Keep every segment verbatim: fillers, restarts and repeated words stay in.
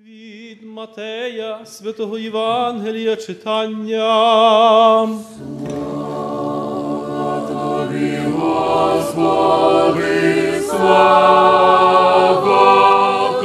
Від Матея, Святого Євангелія читання. Слава Тобі, Господи, слава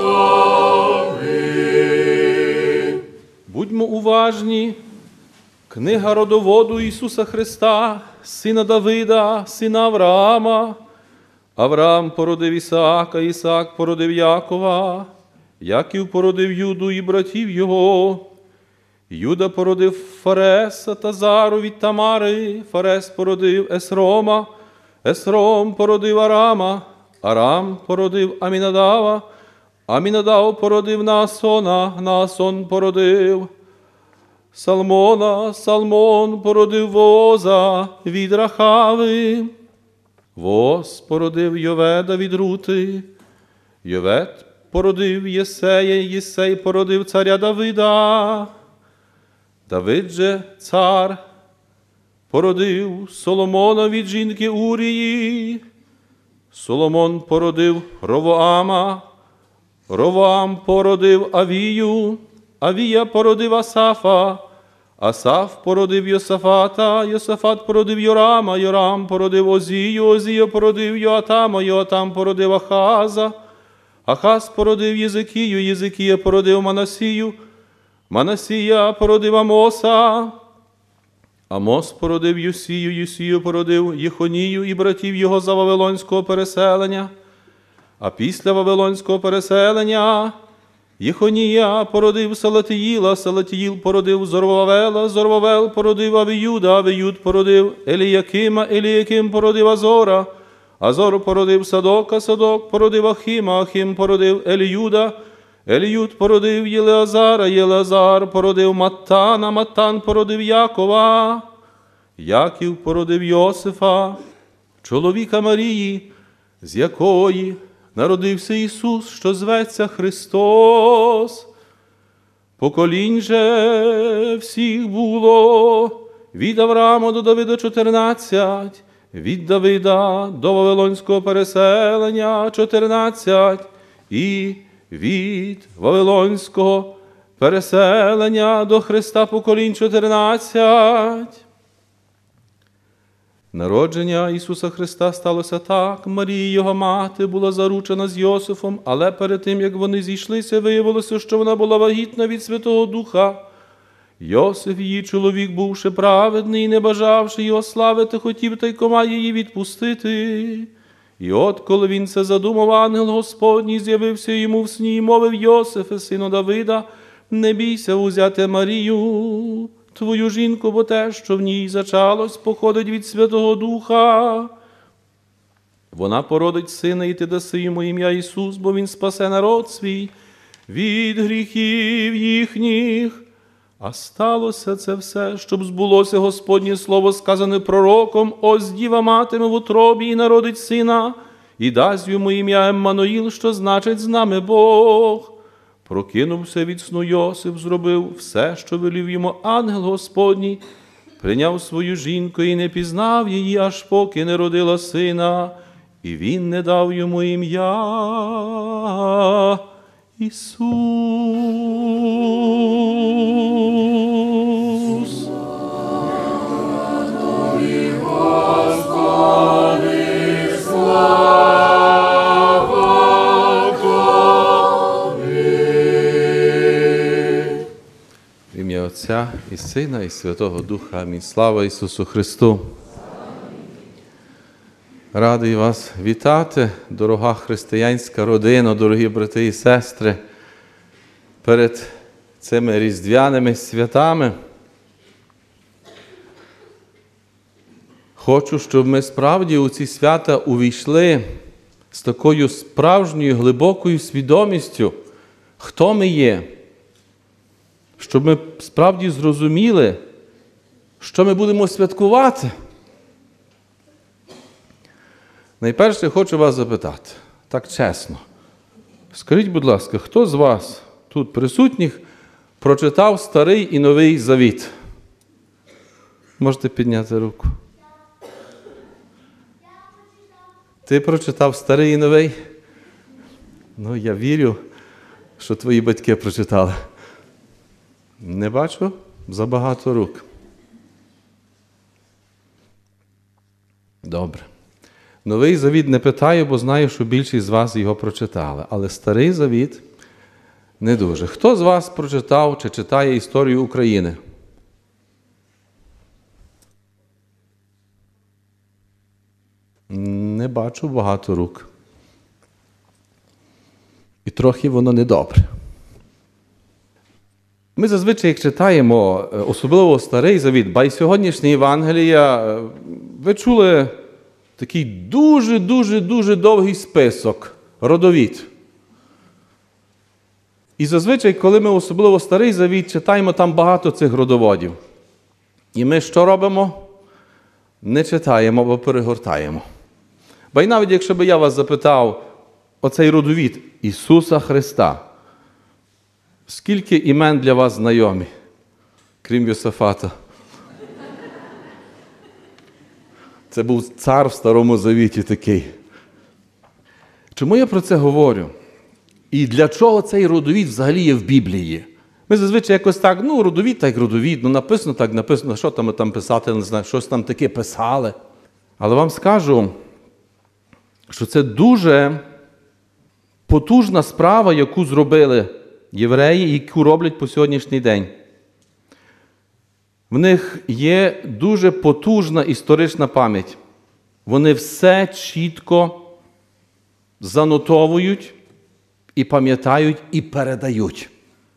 Тобі. Будьмо уважні. Книга родоводу Ісуса Христа, сина Давида, сина Авраама. Авраам породив Ісаака, Ісаак породив Якова. Яків породив Юду і братів його. Юда породив Фареса та Зару від Тамари. Фарес породив Есрома. Есром породив Арама. Арам породив Амінадава. Амінадав породив Наасона. Наасон породив Салмона. Салмон породив Вооза від Рахави. Вооз породив Йоведа від Рути. Йовед породив Єсея, Єсей породив царя Давида. Давид же, цар, породив Соломона від жінки Урії. Соломон породив Ровоама. Ровоам породив Авію. Авія породив Асафа. Асаф породив Йосафата. Йосафат породив Йорама. Йорам породив Озію. Озія породив Йоатама. Йоатам породив Ахаза. Ахаз породив Єзикію, Єзикія породив Манасію, Манасія породив Амоса, Амос породив Юсію, Юсію породив Єхонію і братів його за Вавилонського переселення. А після Вавилонського переселення Єхонія породив Салатиїла, Салатиїл породив Зорвавела, Зорвавел породив Авіюда, Авіюд породив Еліякима, Еліяким породив Азора, Азор породив Садока, Садок породив Ахіма, Ахім породив Еліюда, Еліюд породив Єлеазара, Єлеазар породив Маттана, Маттан породив Якова, Яків породив Йосифа, чоловіка Марії, з якої народився Ісус, що зветься Христос. Поколінь же всіх було від Авраама до Давида чотирнадцять, від Давида до Вавилонського переселення чотирнадцять, і від Вавилонського переселення до Христа поколінь чотирнадцять. Народження Ісуса Христа сталося так. Марія, його мати, була заручена з Йосифом, але перед тим, як вони зійшлися, виявилося, що вона була вагітна від Святого Духа. Йосиф, її чоловік, бувши праведний і не бажавши його славити, хотів тайкома її відпустити. І от, коли він це задумав, ангел Господній з'явився йому в сні і мовив: Йосифе, сину Давида, не бійся узяти Марію, твою жінку, бо те, що в ній зачалось, походить від Святого Духа. Вона породить сина, і ти даси йому ім'я Ісус, бо він спасе народ свій від гріхів їхніх. А сталося це все, щоб збулося Господнє слово, сказане пророком: ось діва матиме в утробі і народить сина, і дасть йому ім'я Еммануїл, що значить з нами Бог. Прокинувся від сну Йосип, зробив все, що велів йому ангел Господній, прийняв свою жінку і не пізнав її, аж поки не родила сина, і він не дав йому ім'я Ісус. Тобі, Господи, слава Тобі. В ім'я Отця і Сина, і Святого Духа. Амінь. Слава Ісусу Христу! Радий вас вітати, дорога християнська родина, дорогі брати і сестри, перед цими різдвяними святами. Хочу, щоб ми справді у ці свята увійшли з такою справжньою, глибокою свідомістю, хто ми є, щоб ми справді зрозуміли, що ми будемо святкувати. Найперше хочу вас запитати, так чесно. Скажіть, будь ласка, хто з вас, тут присутніх, прочитав Старий і Новий Завіт? Можете підняти руку. Ти прочитав Старий і Новий? Ну, я вірю, що твої батьки прочитали? Не бачу забагато рук. Добре. Новий Завіт не питаю, бо знаю, що більшість з вас його прочитали. Але Старий Завіт не дуже. Хто з вас прочитав чи читає історію України? Не бачу багато рук. І трохи воно недобре. Ми зазвичай, як читаємо, особливо Старий Завіт, ба й сьогоднішнє Євангелія, ви чули такий дуже-дуже-дуже довгий список, родовід. І зазвичай, коли ми особливо Старий Завіт читаємо, там багато цих родоводів. І ми що робимо? Не читаємо або перегортаємо. Ба й навіть, якщо б я вас запитав, оцей родовід Ісуса Христа, скільки імен для вас знайомі, крім Йосафата? Це був цар в Старому Завіті такий. Чому я про це говорю? І для чого цей родовід взагалі є в Біблії? Ми зазвичай якось так, ну, родовід так родовід, ну, написано так, написано, що там там писати, не знаю, щось там таке писали. Але вам скажу, що це дуже потужна справа, яку зробили євреї, яку роблять по сьогоднішній день. В них є дуже потужна історична пам'ять. Вони все чітко занотовують і пам'ятають, і передають.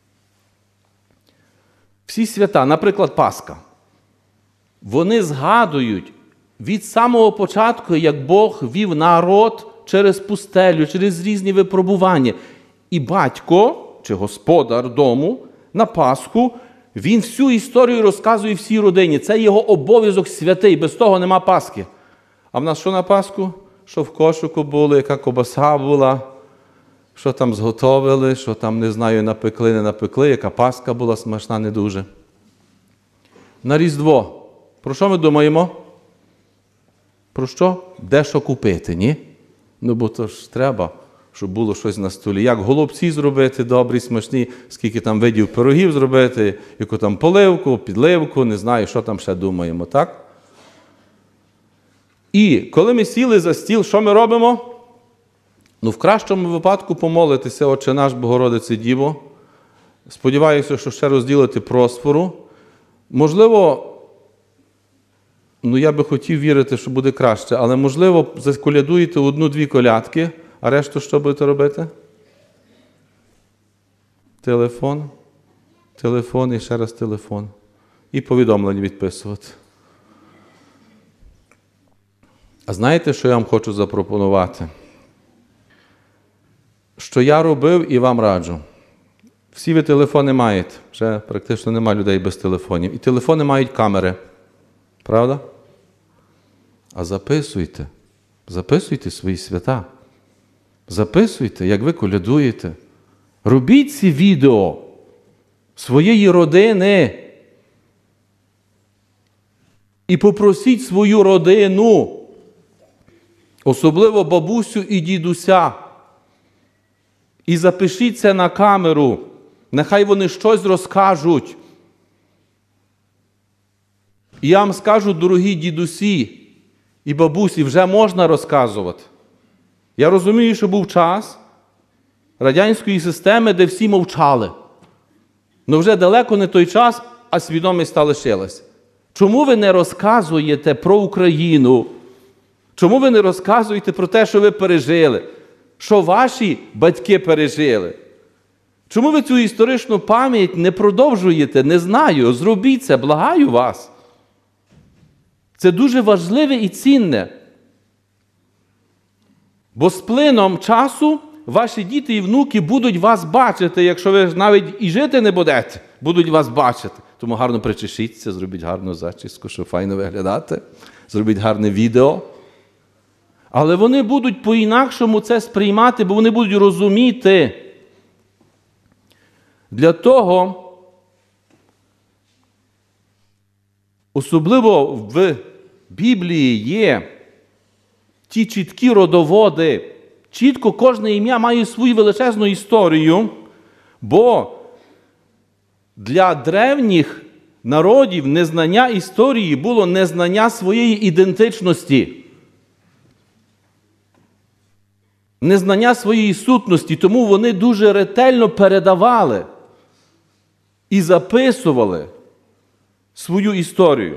Всі свята, наприклад, Пасха, вони згадують від самого початку, як Бог вів народ через пустелю, через різні випробування. І батько, чи господар дому, на Пасху, він всю історію розказує всій родині. Це його обов'язок святий, без того нема Пасхи. А в нас що на Пасху? Що в кошику було, яка кобаса була, що там зготовили, що там, не знаю, напекли, не напекли, яка Пасха була смачна, не дуже. На Різдво. Про що ми думаємо? Про що? Де що купити, ні? Ну, бо то ж треба, щоб було щось на столі. Як голубці зробити добрі, смачні, скільки там видів пирогів зробити, яку там поливку, підливку, не знаю, що там ще думаємо, так? І коли ми сіли за стіл, що ми робимо? Ну, в кращому випадку помолитися, Отче наш, Богородице Діво. Сподіваюся, що ще розділити просфору. Можливо, ну я би хотів вірити, що буде краще, але можливо заколядуєте одну-дві колядки, а решту що будете робити? Телефон, телефон і ще раз телефон. І повідомлення відписувати. А знаєте, що я вам хочу запропонувати? Що я робив і вам раджу. Всі ви телефони маєте. Вже практично немає людей без телефонів. І телефони мають камери. Правда? А записуйте. Записуйте свої свята. Записуйте, як ви колядуєте. Робіть ці відео своєї родини. І попросіть свою родину, особливо бабусю і дідуся. І запишіть це на камеру. Нехай вони щось розкажуть. І я вам скажу, дорогі дідусі і бабусі, вже можна розказувати. Я розумію, що був час радянської системи, де всі мовчали. Но вже далеко не той час, а свідомість та лишилась. Чому ви не розказуєте про Україну? Чому ви не розказуєте про те, що ви пережили? Що ваші батьки пережили? Чому ви цю історичну пам'ять не продовжуєте? Не знаю. Зробіть це, благаю вас. Це дуже важливе і цінне. Бо з плином часу ваші діти і внуки будуть вас бачити, якщо ви навіть і жити не будете, будуть вас бачити. Тому гарно причешіться, зробіть гарну зачіску, щоб файно виглядати, зробіть гарне відео. Але вони будуть по-інакшому це сприймати, бо вони будуть розуміти. Для того, особливо в Біблії є ті чіткі родоводи. Чітко кожне ім'я має свою величезну історію. Бо для древніх народів незнання історії було незнання своєї ідентичності. Незнання своєї сутності, тому вони дуже ретельно передавали і записували свою історію.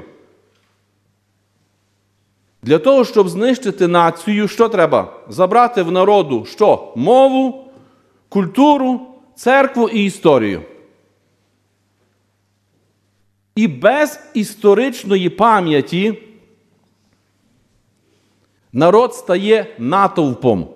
Для того, щоб знищити націю, що треба? Забрати в народу що? Мову, культуру, церкву і історію. І без історичної пам'яті народ стає натовпом.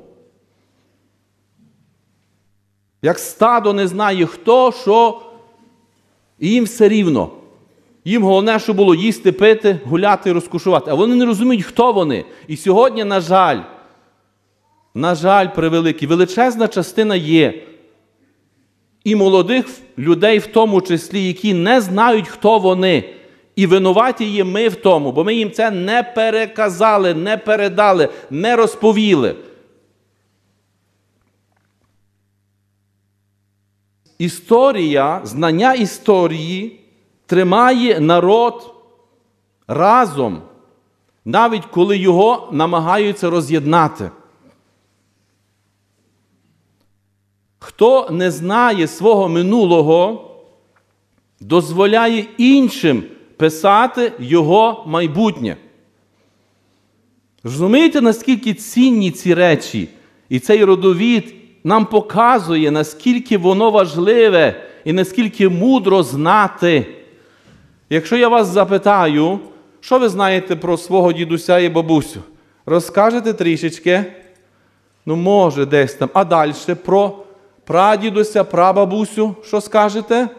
Як стадо не знає хто, що, і їм все рівно. Їм головне, що було їсти, пити, гуляти, розкошувати. А вони не розуміють, хто вони. І сьогодні, на жаль, на жаль, превеликий, величезна частина є і молодих людей в тому числі, які не знають, хто вони. І винуваті є ми в тому, бо ми їм це не переказали, не передали, не розповіли. Історія, знання історії тримає народ разом, навіть коли його намагаються роз'єднати. Хто не знає свого минулого, дозволяє іншим писати його майбутнє. Розумієте, наскільки цінні ці речі? І цей родовід нам показує, наскільки воно важливе і наскільки мудро знати. Якщо я вас запитаю, що ви знаєте про свого дідуся і бабусю? Розкажете трішечки? Ну, може, десь там. А далі про прадідуся, прабабусю, що скажете?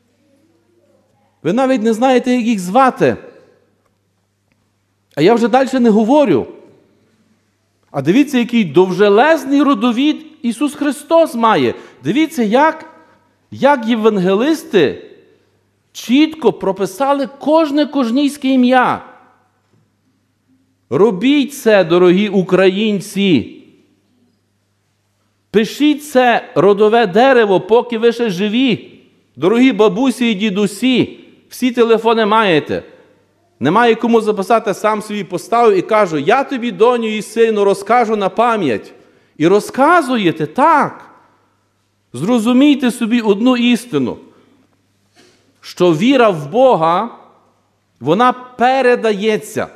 Ви навіть не знаєте, як їх звати. А я вже далі не говорю. А дивіться, який довжелезний родовід Ісус Христос має. Дивіться, як, як євангелисти чітко прописали кожне кожнійське ім'я. Робіть це, дорогі українці. Пишіть це родове дерево, поки ви ще живі. Дорогі бабусі і дідусі, всі телефони маєте. Немає кому записати, сам собі поставив і кажу, я тобі, доню і сину, розкажу на пам'ять. І розказуєте, так. Зрозумійте собі одну істину, що віра в Бога, вона передається.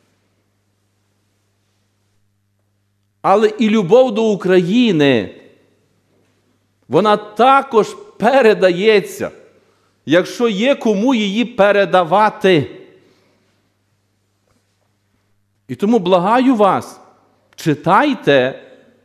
Але і любов до України, вона також передається, якщо є кому її передавати. І тому благаю вас, читайте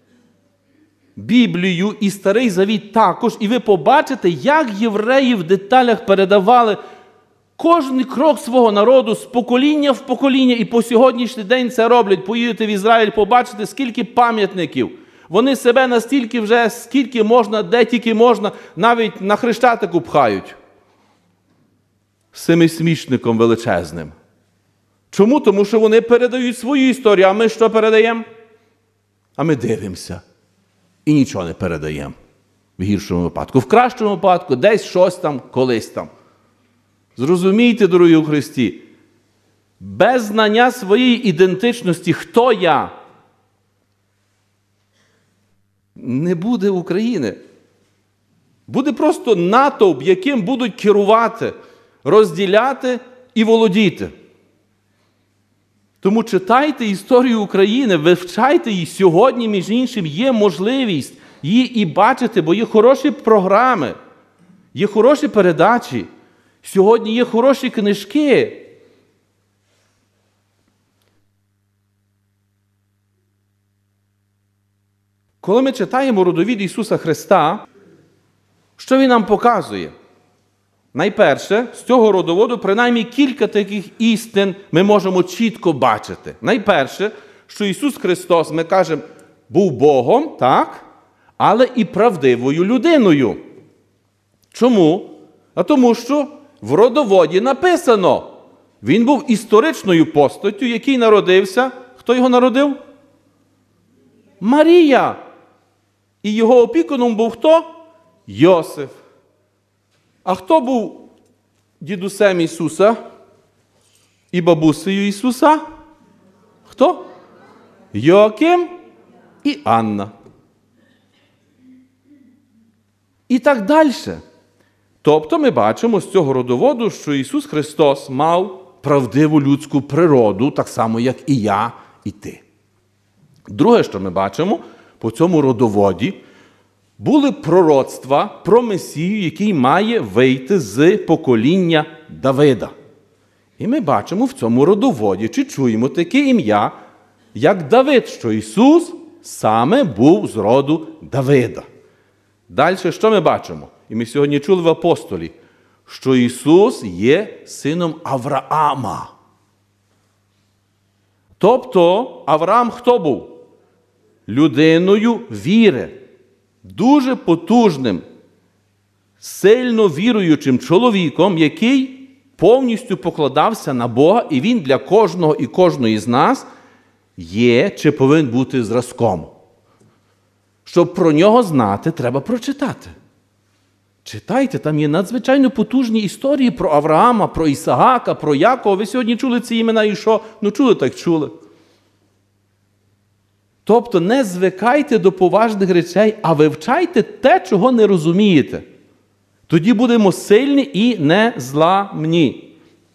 Біблію і Старий Завіт також, і ви побачите, як євреї в деталях передавали кожен крок свого народу з покоління в покоління, і по сьогоднішній день це роблять. Поїдете в Ізраїль, побачите, скільки пам'ятників. Вони себе настільки вже, скільки можна, де тільки можна, навіть на Хрещатику пхають. Семисмішником величезним. Чому? Тому що вони передають свою історію, а ми що передаємо? А ми дивимося. І нічого не передаємо. В гіршому випадку. В кращому випадку десь щось там, колись там. Зрозумійте, дорогі у Христі, без знання своєї ідентичності, хто я, не буде України. Буде просто натовп, яким будуть керувати, розділяти і володіти. Тому читайте історію України, вивчайте її. Сьогодні, між іншим, є можливість її і бачити, бо є хороші програми, є хороші передачі, сьогодні є хороші книжки. Коли ми читаємо родовід Ісуса Христа, що Він нам показує? Найперше, з цього родоводу принаймні кілька таких істин ми можемо чітко бачити. Найперше, що Ісус Христос, ми кажемо, був Богом, так, але і правдивою людиною. Чому? А тому що в родоводі написано, Він був історичною постаттю, який народився. Хто його народив? Марія. І його опікуном був хто? Йосиф. А хто був дідусем Ісуса і бабусею Ісуса? Хто? Йоаким і Анна. І так далі. Тобто ми бачимо з цього родоводу, що Ісус Христос мав правдиву людську природу, так само, як і я, і ти. Друге, що ми бачимо, по цьому родоводі були пророцтва про Месію, який має вийти з покоління Давида. І ми бачимо в цьому родоводі, чи чуємо таке ім'я, як Давид, що Ісус саме був з роду Давида. Далі, що ми бачимо? І ми сьогодні чули в апостолі, що Ісус є сином Авраама. Тобто, Авраам хто був? Людиною віри. Дуже потужним, сильно віруючим чоловіком, який повністю покладався на Бога, і він для кожного і кожної з нас є чи повинен бути зразком. Щоб про нього знати, треба прочитати. Читайте, там є надзвичайно потужні історії про Авраама, про Ісаака, про Якова. Ви сьогодні чули ці імена і що? Ну чули, так чули. Тобто не звикайте до поважних речей, а вивчайте те, чого не розумієте. Тоді будемо сильні і незламні.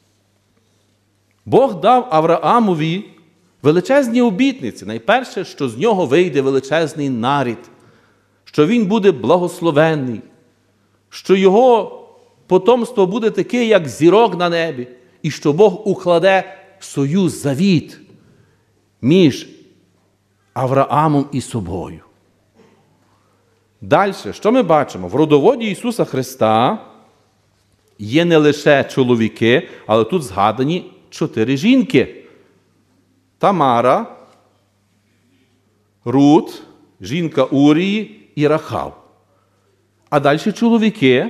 Бог дав Авраамові величезні обітниці. Найперше, що з нього вийде величезний нарід, що він буде благословенний, що його потомство буде таке, як зірок на небі, і що Бог укладе союз, завіт між Авраамом і собою. Далі, що ми бачимо? В родоводі Ісуса Христа є не лише чоловіки, але тут згадані чотири жінки. Тамара, Рут, жінка Урії і Рахав. А далі чоловіки.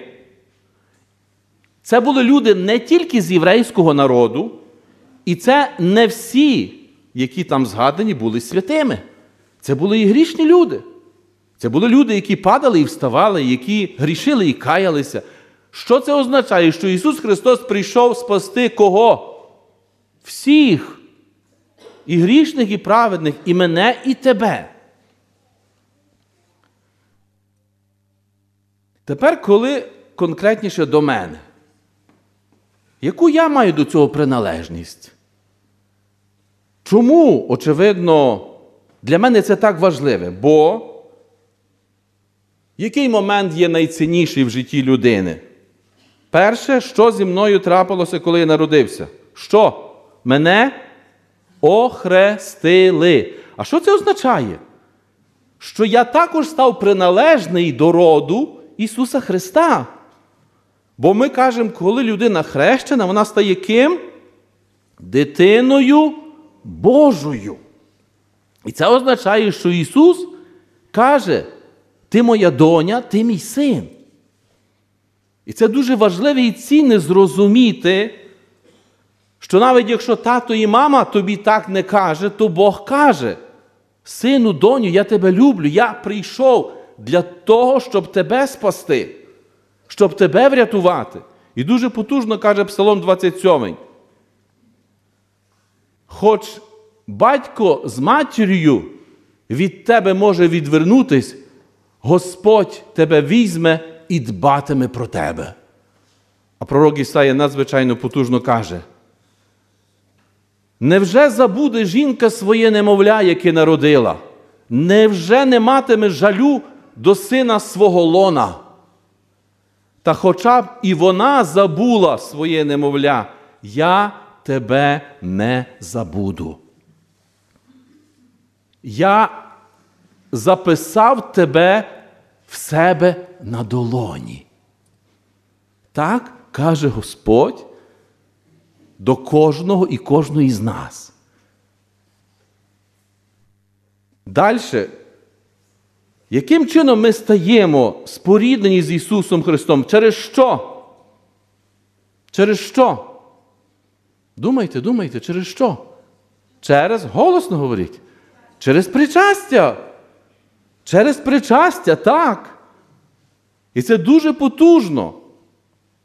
Це були люди не тільки з єврейського народу, і це не всі, які там згадані, були святими. Це були і грішні люди. Це були люди, які падали і вставали, які грішили і каялися. Що це означає? Що Ісус Христос прийшов спасти кого? Всіх. І грішних, і праведних, і мене, і тебе. Тепер, коли конкретніше до мене. Яку я маю до цього приналежність? Чому, очевидно, для мене це так важливе? Бо який момент є найцінніший в житті людини? Перше, що зі мною трапилося, коли я народився? Що? Мене охрестили. А що це означає? Що я також став приналежний до роду Ісуса Христа. Бо ми кажемо, коли людина хрещена, вона стає ким? Дитиною Божою. І це означає, що Ісус каже, ти моя доня, ти мій син. І це дуже важливо і цінне зрозуміти, що навіть якщо тато і мама тобі так не каже, то Бог каже, сину, доню, я тебе люблю, я прийшов для того, щоб тебе спасти, щоб тебе врятувати. І дуже потужно каже Псалом двадцять сьомий. Хоч батько з матір'ю від тебе може відвернутись, Господь тебе візьме і дбатиме про тебе. А пророк Ісая надзвичайно потужно каже, невже забуде жінка своє немовля, яке народила? Невже не матиме жалю до сина свого лона? Та хоча б і вона забула своє немовля, я тебе не забуду. Я записав тебе в себе на долоні. Так каже Господь до кожного і кожної з нас. Далі. Яким чином ми стаємо споріднені з Ісусом Христом? Через що? Через що? Думайте, думайте, через що? Через, голосно говоріть, через причастя. Через причастя, так. І це дуже потужно.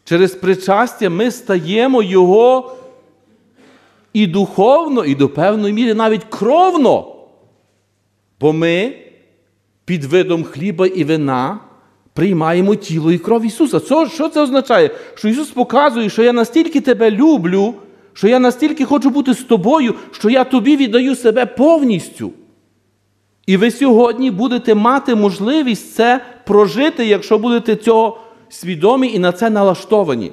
Через причастя ми стаємо Його і духовно, і до певної міри навіть кровно. Бо ми під видом хліба і вина приймаємо тіло і кров Ісуса. Що, що це означає? Що Ісус показує, що я настільки тебе люблю, що я настільки хочу бути з тобою, що я тобі віддаю себе повністю. І ви сьогодні будете мати можливість це прожити, якщо будете цього свідомі і на це налаштовані.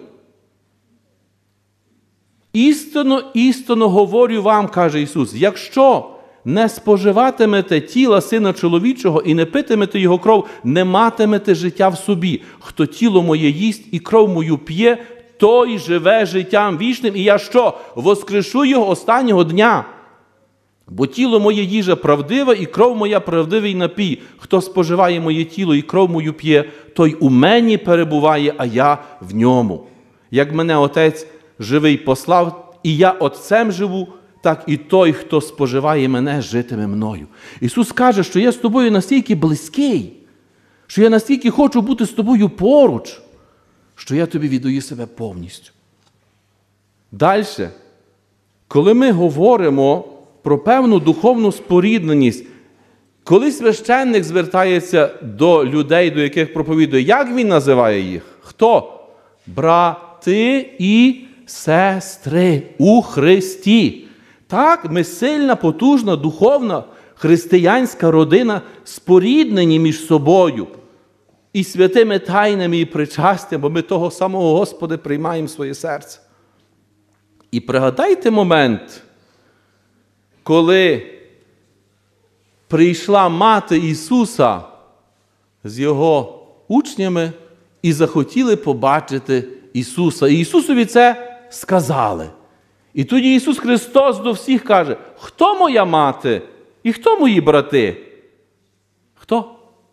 Істинно, істинно говорю вам, каже Ісус, якщо не споживатимете тіла Сина Чоловічого і не питимете Його кров, не матимете життя в собі. Хто тіло моє їсть і кров мою п'є, той живе життям вічним, і я що? Воскрешу його останнього дня. Бо тіло моє їжа правдива, і кров моя правдивий напій. Хто споживає моє тіло і кров мою п'є, той у мені перебуває, а я в ньому. Як мене Отець живий послав, і я Отцем живу, так і той, хто споживає мене, житиме мною. Ісус каже, що я з тобою настільки близький, що я настільки хочу бути з тобою поруч, що я тобі віддаю себе повністю. Далі, коли ми говоримо про певну духовну спорідненість, коли священник звертається до людей, до яких проповідує, як він називає їх? Хто? Брати і сестри у Христі. Так, ми сильна, потужна, духовна, християнська родина, споріднені між собою і святими тайнами і причастям, бо ми того самого Господа приймаємо в своє серце. І пригадайте момент, коли прийшла мати Ісуса з Його учнями і захотіли побачити Ісуса. І Ісусові це сказали. І тоді Ісус Христос до всіх каже, хто моя мати і хто мої брати? Хто?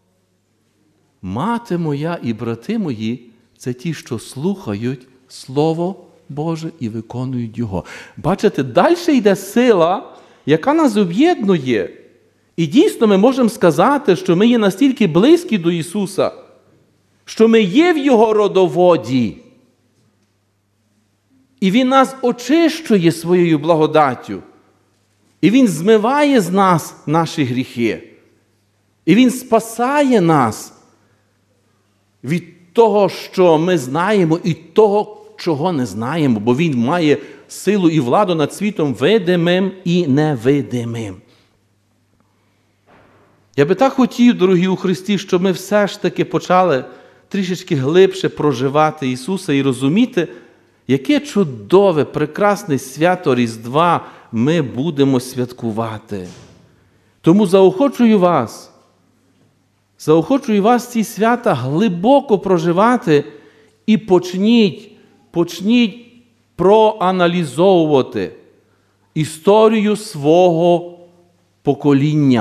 Мати моя і брати мої – це ті, що слухають Слово Боже і виконують Його. Бачите, далі йде сила, яка нас об'єднує. І дійсно ми можемо сказати, що ми є настільки близькі до Ісуса, що ми є в Його родоводі. І Він нас очищує своєю благодаттю. І Він змиває з нас наші гріхи. І Він спасає нас від того, що ми знаємо, і того, чого не знаємо, бо Він має силу і владу над світом видимим і невидимим. Я би так хотів, дорогі у Христі, щоб ми все ж таки почали трішечки глибше проживати Ісуса і розуміти, яке чудове, прекрасне свято Різдва ми будемо святкувати. Тому заохочую вас, заохочую вас ці свята глибоко проживати і почніть, почніть проаналізовувати історію свого покоління,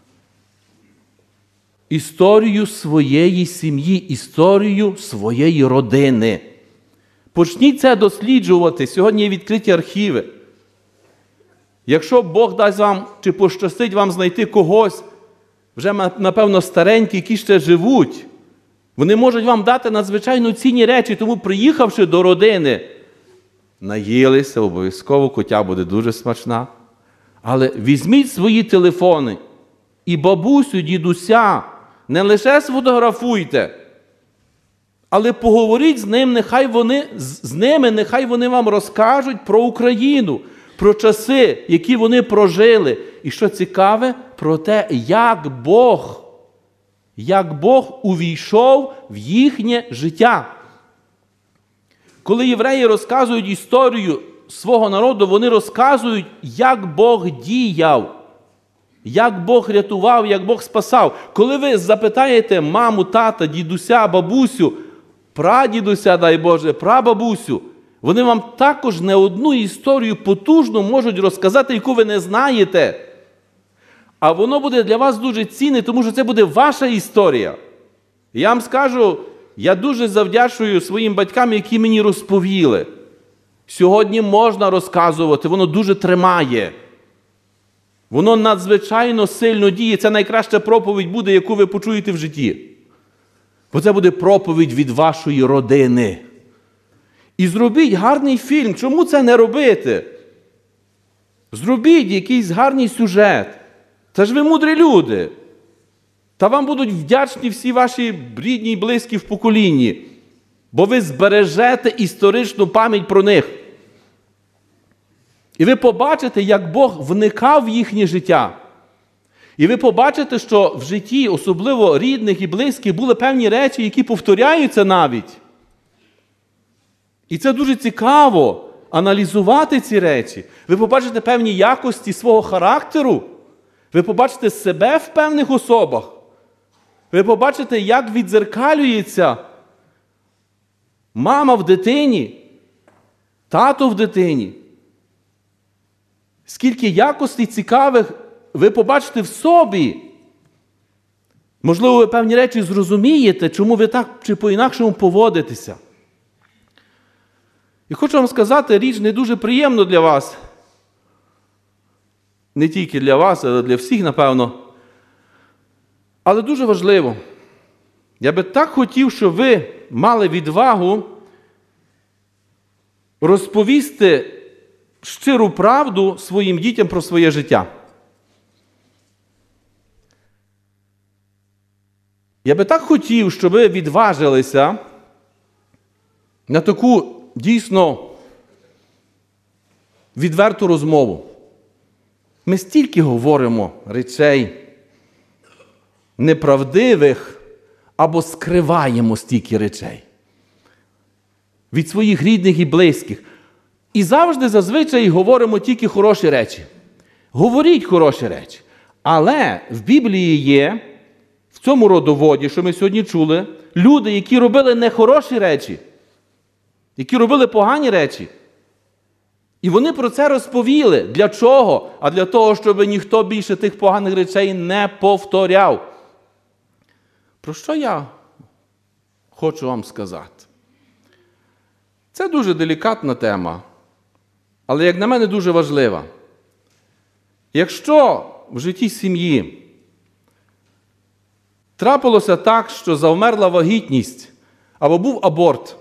історію своєї сім'ї, історію своєї родини. Почніть це досліджувати. Сьогодні є відкриті архіви. Якщо Бог дасть вам, чи пощастить вам знайти когось, вже, напевно, старенькі, які ще живуть, вони можуть вам дати надзвичайно цінні речі, тому, приїхавши до родини, наїлися, обов'язково, кутя буде дуже смачна. Але візьміть свої телефони і бабусю, дідуся, не лише сфотографуйте, але поговоріть з ним, нехай вони, з ними, нехай вони вам розкажуть про Україну, про часи, які вони прожили. І що цікаве, про те, як Бог, як Бог увійшов в їхнє життя. Коли євреї розказують історію свого народу, вони розказують, як Бог діяв, як Бог рятував, як Бог спасав. Коли ви запитаєте маму, тата, дідуся, бабусю, прадідуся, дай Боже, прабабусю, вони вам також не одну історію потужну можуть розказати, яку ви не знаєте. А воно буде для вас дуже цінне, тому що це буде ваша історія. Я вам скажу, я дуже завдячую своїм батькам, які мені розповіли. Сьогодні можна розказувати, воно дуже тримає. Воно надзвичайно сильно діє. Це найкраща проповідь буде, яку ви почуєте в житті. Бо це буде проповідь від вашої родини. І зробіть гарний фільм. Чому це не робити? Зробіть якийсь гарний сюжет. Та ж ви мудрі люди. Та вам будуть вдячні всі ваші рідні і близькі в поколінні. Бо ви збережете історичну пам'ять про них. І ви побачите, як Бог вникав в їхнє життя. І ви побачите, що в житті, особливо рідних і близьких, були певні речі, які повторяються навіть. І це дуже цікаво аналізувати ці речі. Ви побачите певні якості свого характеру. Ви побачите себе в певних особах. Ви побачите, як віддзеркалюється мама в дитині, тато в дитині. Скільки якостей цікавих ви побачите в собі. Можливо, ви певні речі зрозумієте, чому ви так чи по-інакшому поводитеся. І хочу вам сказати, річ не дуже приємна для вас. Не тільки для вас, але для всіх, напевно. Але дуже важливо. Я би так хотів, щоб ви мали відвагу розповісти щиру правду своїм дітям про своє життя. Я би так хотів, щоб ви відважилися на таку дійсно відверту розмову. Ми стільки говоримо речей неправдивих або скриваємо стільки речей від своїх рідних і близьких. І завжди, зазвичай, говоримо тільки хороші речі. Говоріть хороші речі. Але в Біблії є, в цьому родоводі, що ми сьогодні чули, люди, які робили нехороші речі, які робили погані речі. І вони про це розповіли. Для чого? А для того, щоб ніхто більше тих поганих речей не повторяв. Про що я хочу вам сказати? Це дуже делікатна тема, але, як на мене, дуже важлива. Якщо в житті сім'ї трапилося так, що завмерла вагітність, або був аборт,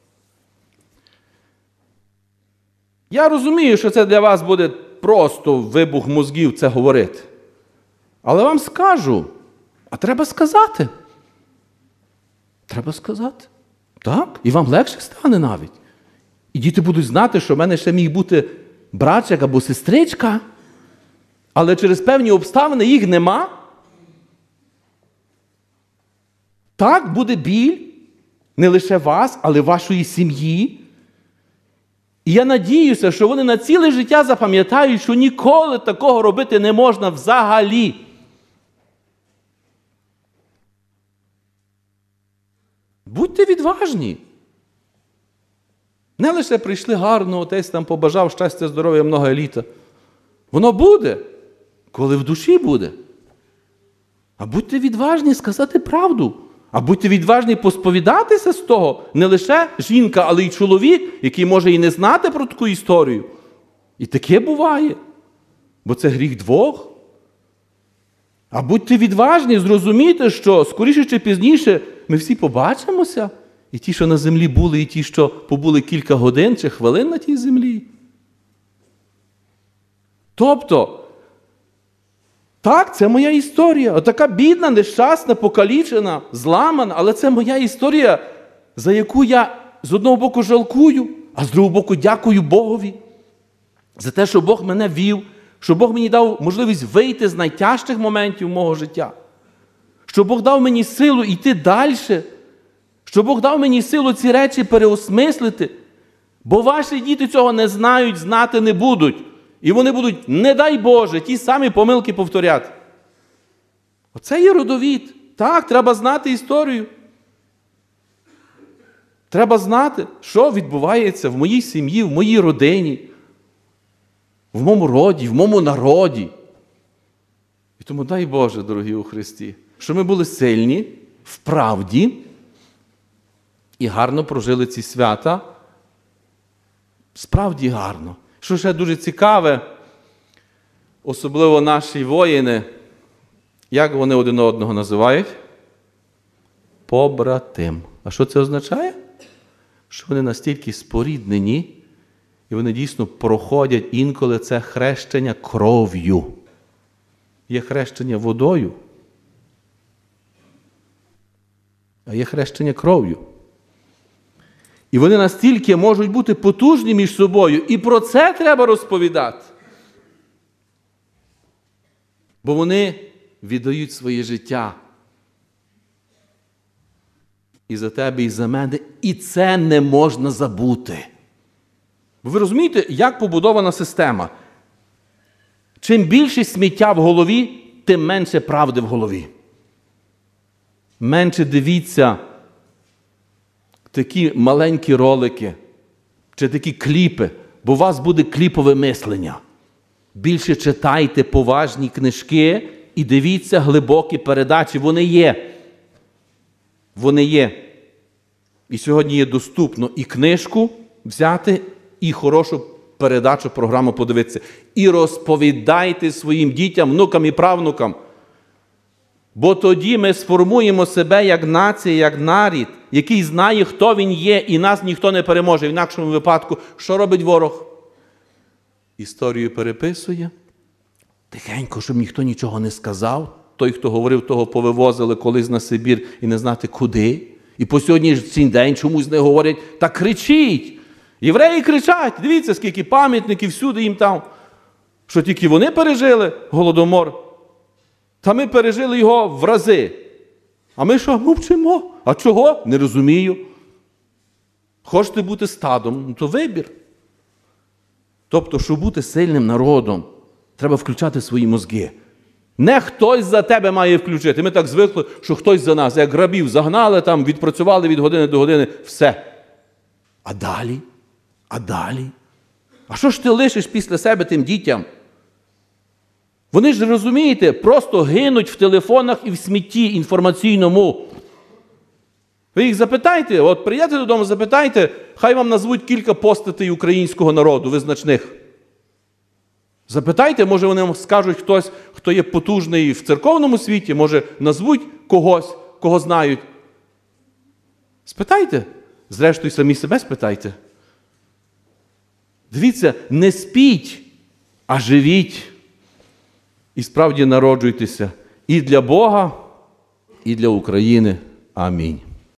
я розумію, що це для вас буде просто вибух мозгів це говорити. Але вам скажу, а треба сказати. Треба сказати. Так? І вам легше стане навіть. І діти будуть знати, що в мене ще міг бути братчик або сестричка, але через певні обставини їх нема. Так, буде біль, не лише вас, але вашої сім'ї. І я надіюся, що вони на ціле життя запам'ятають, що ніколи такого робити не можна взагалі. Будьте відважні. Не лише прийшли гарно, отець там побажав щастя, здоров'я, много літа. Воно буде, коли в душі буде. А будьте відважні сказати правду. А будьте відважні посповідатися з того. Не лише жінка, але й чоловік, який може і не знати про таку історію. І таке буває. Бо це гріх двох. А будьте відважні, зрозумійте, що скоріше чи пізніше ми всі побачимося. І ті, що на землі були, і ті, що побули кілька годин чи хвилин на тій землі. Тобто, так, це моя історія. Отака бідна, нещасна, покалічена, зламана, але це моя історія, за яку я з одного боку жалкую, а з другого боку дякую Богові. За те, що Бог мене вів, що Бог мені дав можливість вийти з найтяжчих моментів мого життя. Що Бог дав мені силу йти далі. Що Бог дав мені силу ці речі переосмислити. Бо ваші діти цього не знають, знати не будуть. І вони будуть, не дай Боже, ті самі помилки повторяти. Оце є родовід. Так, треба знати історію. Треба знати, що відбувається в моїй сім'ї, в моїй родині, в моєму роді, в моєму народі. І тому дай Боже, дорогі у Христі, що ми були сильні в правді і гарно прожили ці свята. Справді гарно. Що ще дуже цікаве, особливо наші воїни, як вони один одного називають? Побратим. А що це означає? що вони настільки споріднені, і вони дійсно проходять інколи це хрещення кров'ю. Є хрещення водою, а є хрещення кров'ю. І вони настільки можуть бути потужні між собою, і про це треба розповідати. Бо вони віддають своє життя і за тебе, і за мене, і це не можна забути. Ви розумієте, як побудована система? Чим більше сміття в голові, тим менше правди в голові. Менше дивіться такі маленькі ролики чи такі кліпи, бо у вас буде кліпове мислення. Більше читайте поважні книжки і дивіться глибокі передачі. Вони є. Вони є. І сьогодні є доступно і книжку взяти, і хорошу передачу, програму подивитися. І розповідайте своїм дітям, внукам і правнукам. Бо тоді ми сформуємо себе як нація, як народ, який знає, хто він є, і нас ніхто не переможе. В інакшому випадку, що робить ворог? Історію переписує, тихенько, щоб ніхто нічого не сказав. Той, хто говорив, того повивозили колись на Сибір і не знати куди. І по сьогоднішній день чомусь не говорять, та кричіть. Євреї кричать, дивіться, скільки пам'ятників, всюди їм там. Що тільки вони пережили Голодомор, та ми пережили його в рази. А ми що, мовчимо? А чого? Не розумію. Хочете бути стадом, ну то вибір. Тобто, щоб бути сильним народом, треба включати свої мозги. Не хтось за тебе має включити. Ми так звикли, що хтось за нас, як рабів загнали, там, відпрацювали від години до години, все. А далі? А далі? А що ж ти лишиш після себе тим дітям? Вони ж, розумієте, просто гинуть в телефонах і в смітті інформаційному. Ви їх запитайте, от приїдете додому, запитайте, хай вам назвуть кілька постатей українського народу, визначних. Запитайте, може вони вам скажуть хтось, хто є потужний в церковному світі, може назвуть когось, кого знають. Спитайте. Зрештою, самі себе спитайте. Дивіться, не спіть, а живіть. І справді народжуйтеся і для Бога, і для України. Амінь.